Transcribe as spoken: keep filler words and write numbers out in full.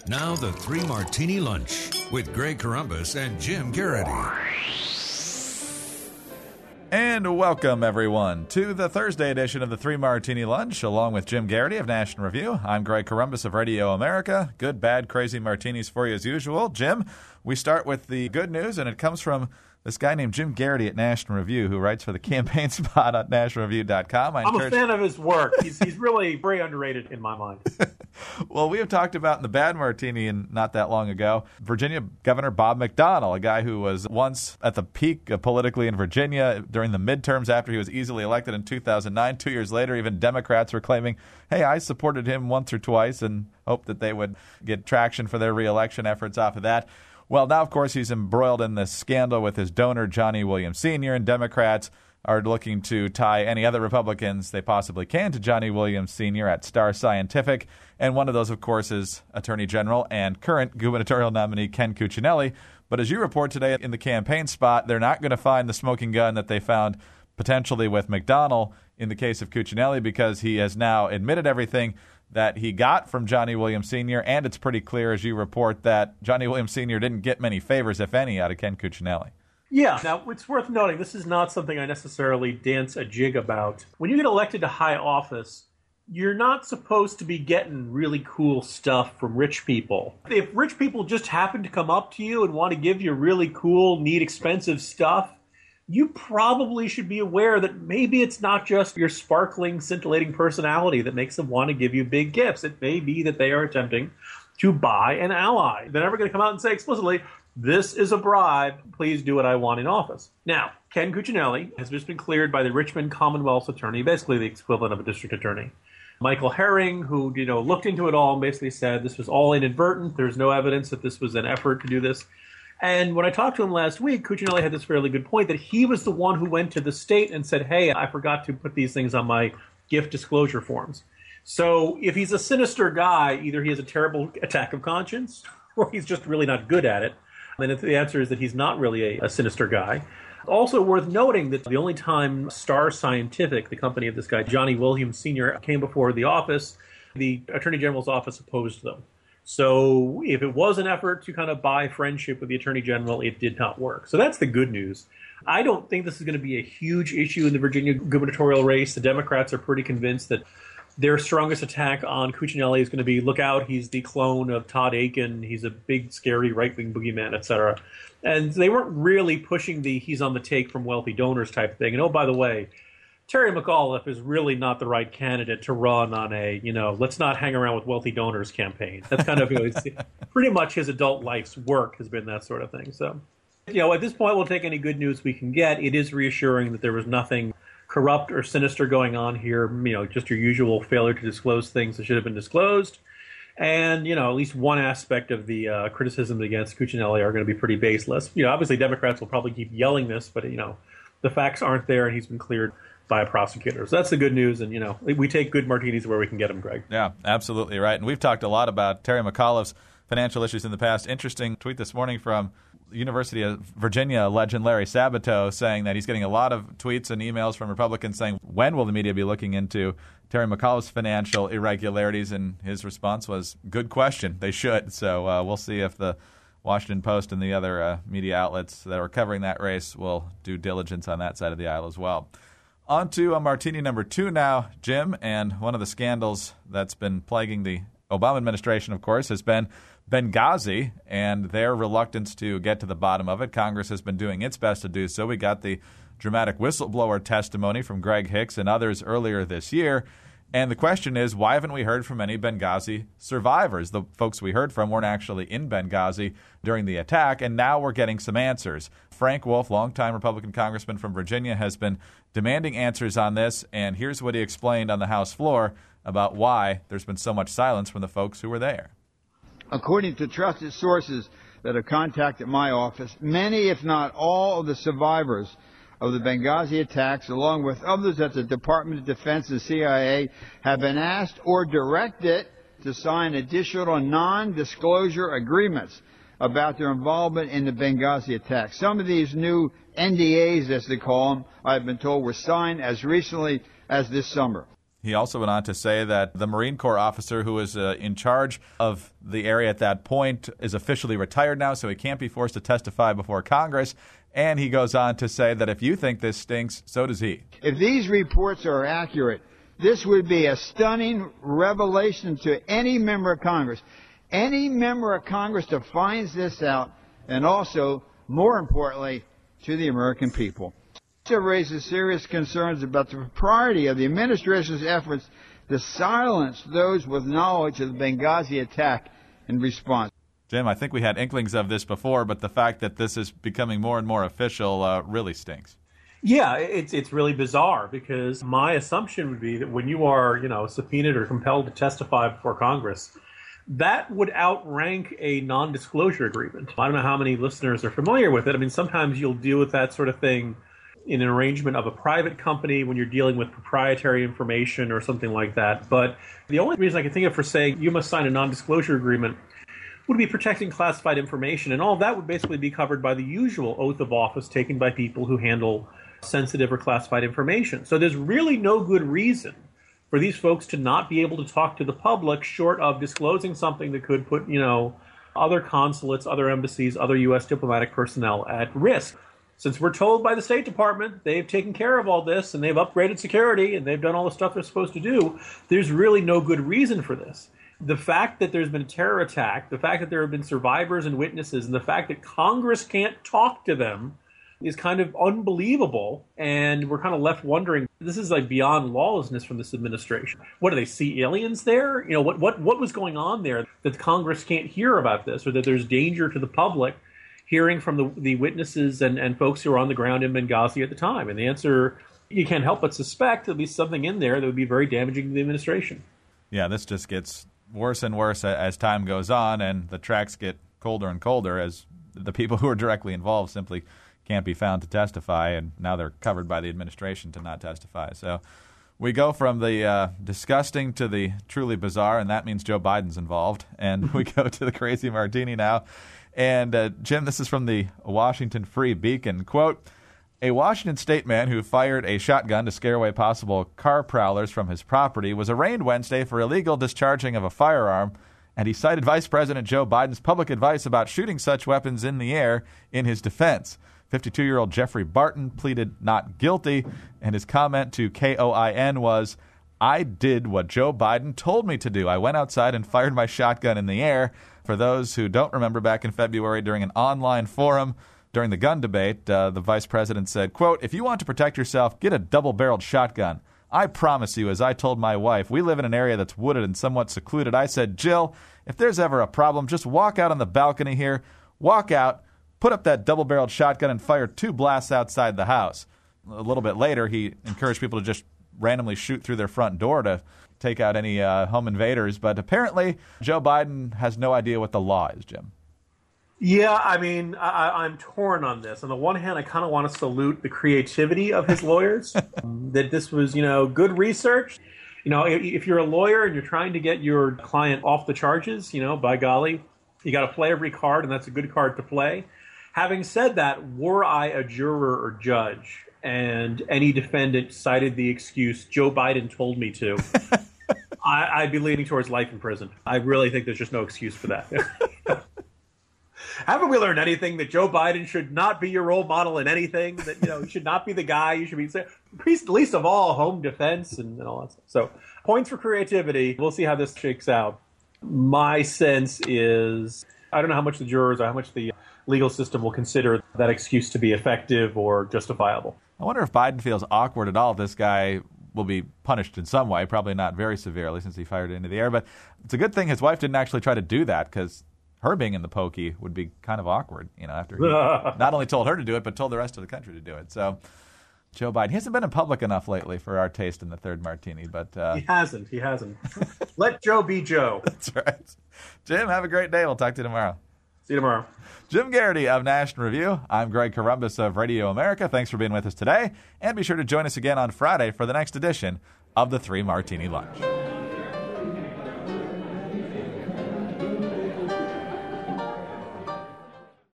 Now the Three Martini Lunch with Greg Corombos and Jim Garrity. And welcome, everyone, to the Thursday edition of the Three Martini Lunch, along with Jim Garrity of National Review. I'm Greg Corombos of Radio America. Good, bad, crazy martinis for you as usual. Jim, we start with the good news, and it comes from this guy named Jim Garrity at National Review, who writes for the campaign spot on national review dot com. I'm encourage... a fan of his work. He's, he's really very underrated in my mind. Well, we have talked about in the bad martini and not that long ago, Virginia Governor Bob McDonnell, a guy who was once at the peak of politically in Virginia during the midterms after he was easily elected in two thousand nine. Two years later, even Democrats were claiming, hey, I supported him once or twice and hoped that they would get traction for their reelection efforts off of that. Well, now, of course, he's embroiled in this scandal with his donor, Johnny Williams Senior, and Democrats are looking to tie any other Republicans they possibly can to Johnny Williams Senior at Star Scientific. And one of those, of course, is Attorney General and current gubernatorial nominee Ken Cuccinelli. But as you report today in the campaign spot, they're not going to find the smoking gun that they found potentially with McDonnell in the case of Cuccinelli, because he has now admitted everything that he got from Johnny Williams Senior, and it's pretty clear, as you report, that Johnny Williams Senior didn't get many favors, if any, out of Ken Cuccinelli. Yeah. Now, it's worth noting, this is not something I necessarily dance a jig about. When you get elected to high office, you're not supposed to be getting really cool stuff from rich people. If rich people just happen to come up to you and want to give you really cool, neat, expensive stuff, you probably should be aware that maybe it's not just your sparkling, scintillating personality that makes them want to give you big gifts. It may be that they are attempting to buy an ally. They're never going to come out and say explicitly, this is a bribe, please do what I want in office. Now, Ken Cuccinelli has just been cleared by the Richmond Commonwealth's attorney, basically the equivalent of a district attorney, Michael Herring, who, you know, looked into it all and basically said this was all inadvertent. There's no evidence that this was an effort to do this. And when I talked to him last week, Cuccinelli had this fairly good point that he was the one who went to the state and said, hey, I forgot to put these things on my gift disclosure forms. So if he's a sinister guy, either he has a terrible attack of conscience or he's just really not good at it. And the answer is that he's not really a, a sinister guy. Also worth noting that the only time Star Scientific, the company of this guy, Johnny Williams Senior, came before the office, the Attorney General's office opposed them. So if it was an effort to kind of buy friendship with the Attorney General, it did not work. So that's the good news. I don't think this is going to be a huge issue in the Virginia gubernatorial race. The Democrats are pretty convinced that their strongest attack on Cuccinelli is going to be, look out, he's the clone of Todd Aiken, he's a big, scary right-wing boogeyman, et cetera. And they weren't really pushing the he's on the take from wealthy donors type thing. And oh, by the way, Terry McAuliffe is really not the right candidate to run on a, you know, let's not hang around with wealthy donors campaign. That's kind of, you know, it's pretty much his adult life's work has been that sort of thing. So, you know, at this point, we'll take any good news we can get. It is reassuring that there was nothing corrupt or sinister going on here, you know, just your usual failure to disclose things that should have been disclosed. And, you know, at least one aspect of the uh, criticisms against Cuccinelli are going to be pretty baseless. You know, obviously Democrats will probably keep yelling this, but, you know, the facts aren't there and he's been cleared by a prosecutor. So that's the good news. And, you know, we take good martinis where we can get them, Greg. Yeah, absolutely right. And we've talked a lot about Terry McAuliffe's financial issues in the past. Interesting tweet this morning from University of Virginia legend Larry Sabato saying that he's getting a lot of tweets and emails from Republicans saying, when will the media be looking into Terry McAuliffe's financial irregularities? And his response was, good question. They should. So uh, we'll see if the Washington Post and the other uh, media outlets that are covering that race will do diligence on that side of the aisle as well. On to a martini number two now, Jim, and one of the scandals that's been plaguing the Obama administration, of course, has been Benghazi and their reluctance to get to the bottom of it. Congress has been doing its best to do so. We got the dramatic whistleblower testimony from Greg Hicks and others earlier this year. And the question is, why haven't we heard from any Benghazi survivors? The folks we heard from weren't actually in Benghazi during the attack, and now we're getting some answers. Frank Wolf, longtime Republican congressman from Virginia, has been demanding answers on this, and here's what he explained on the House floor about why there's been so much silence from the folks who were there. According to trusted sources that have contacted my office, many, if not all, of the survivors of the Benghazi attacks, along with others at the Department of Defense and C I A, have been asked or directed to sign additional non-disclosure agreements about their involvement in the Benghazi attacks. Some of these new N D As, as they call them, I've been told, were signed as recently as this summer. He also went on to say that the Marine Corps officer who was uh, in charge of the area at that point is officially retired now, so he can't be forced to testify before Congress. And he goes on to say that if you think this stinks, so does he. If these reports are accurate, this would be a stunning revelation to any member of Congress. Any member of Congress that finds this out, and also, more importantly, to the American people. It raises serious concerns about the propriety of the administration's efforts to silence those with knowledge of the Benghazi attack in response. Jim, I think we had inklings of this before, but the fact that this is becoming more and more official uh, really stinks. Yeah, it's it's really bizarre, because my assumption would be that when you are, you know, subpoenaed or compelled to testify before Congress, that would outrank a non-disclosure agreement. I don't know how many listeners are familiar with it. I mean, sometimes you'll deal with that sort of thing in an arrangement of a private company when you're dealing with proprietary information or something like that. But the only reason I can think of for saying you must sign a non-disclosure agreement would be protecting classified information. And all of that would basically be covered by the usual oath of office taken by people who handle sensitive or classified information. So there's really no good reason for these folks to not be able to talk to the public short of disclosing something that could put, you know, other consulates, other embassies, other U S diplomatic personnel at risk. Since we're told by the State Department they've taken care of all this and they've upgraded security and they've done all the stuff they're supposed to do, there's really no good reason for this. The fact that there's been a terror attack, the fact that there have been survivors and witnesses, and the fact that Congress can't talk to them is kind of unbelievable, and we're kind of left wondering, this is like beyond lawlessness from this administration. What, do they see aliens there? You know, what what what was going on there that Congress can't hear about this, or that there's danger to the public hearing from the, the witnesses and, and folks who are on the ground in Benghazi at the time? And the answer, you can't help but suspect there'll be something in there that would be very damaging to the administration. Yeah, this just gets worse and worse as time goes on, and the tracks get colder and colder as the people who are directly involved simply can't be found to testify, and now they're covered by the administration to not testify. So we go from the uh, disgusting to the truly bizarre, and that means Joe Biden's involved. And we go to the crazy martini now. And, uh, Jim, this is from the Washington Free Beacon. Quote, a Washington state man who fired a shotgun to scare away possible car prowlers from his property was arraigned Wednesday for illegal discharging of a firearm, and he cited Vice President Joe Biden's public advice about shooting such weapons in the air in his defense. fifty-two-year-old Jeffrey Barton pleaded not guilty, and his comment to K O I N was, I did what Joe Biden told me to do. I went outside and fired my shotgun in the air. For those who don't remember, back in February during an online forum during the gun debate, uh, the vice president said, quote, if you want to protect yourself, get a double-barreled shotgun. I promise you, as I told my wife, we live in an area that's wooded and somewhat secluded. I said, Jill, if there's ever a problem, just walk out on the balcony here, walk out, put up that double-barreled shotgun and fire two blasts outside the house. A little bit later, he encouraged people to just randomly shoot through their front door to take out any uh, home invaders. But apparently, Joe Biden has no idea what the law is, Jim. Yeah, I mean, I, I'm torn on this. On the one hand, I kind of want to salute the creativity of his lawyers, that this was, you know, good research. You know, if, if you're a lawyer and you're trying to get your client off the charges, you know, by golly, you got to play every card, and that's a good card to play. Having said that, were I a juror or judge and any defendant cited the excuse, Joe Biden told me to, I, I'd be leaning towards life in prison. I really think there's just no excuse for that. Haven't we learned anything? That Joe Biden should not be your role model in anything? That, you know, he should not be the guy. You should be, least of all, home defense and, and all that stuff. So points for creativity. We'll see how this shakes out. My sense is, I don't know how much the jurors or how much the legal system will consider that excuse to be effective or justifiable. I wonder if Biden feels awkward at all. This guy will be punished in some way, probably not very severely since he fired it into the air. But it's a good thing his wife didn't actually try to do that, because her being in the pokey would be kind of awkward, you know, after he not only told her to do it, but told the rest of the country to do it. So Joe Biden, he hasn't been in public enough lately for our taste in the third martini. But uh, He hasn't. He hasn't. Let Joe be Joe. That's right. Jim, have a great day. We'll talk to you tomorrow. See you tomorrow. Jim Garrity of National Review. I'm Greg Corombos of Radio America. Thanks for being with us today. And be sure to join us again on Friday for the next edition of the Three Martini Lunch.